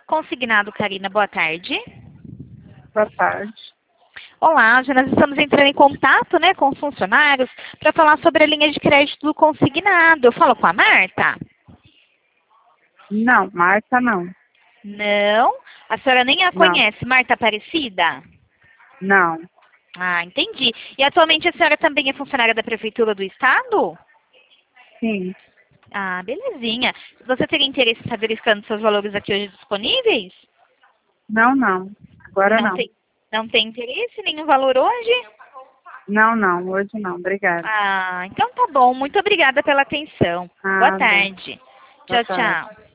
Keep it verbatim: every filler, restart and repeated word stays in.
Consignado, Karina, boa tarde. Boa tarde. Olá, já nós estamos entrando em contato, né, com os funcionários para falar sobre a linha de crédito do consignado. Eu falo com a Marta? Não, Marta não. Não? A senhora nem a Não. conhece, Marta Aparecida? Não. Ah, entendi. E atualmente a senhora também é funcionária da Prefeitura do Estado? Sim. Ah, belezinha. Você teria interesse em estar verificando seus valores aqui hoje disponíveis? Não, não. Agora Não não. tem, não tem interesse nenhum valor hoje? Não, não. Hoje não. Obrigada. Ah, então tá bom. Muito obrigada pela atenção. Boa Nada. tarde. Boa Tchau, tarde. tchau.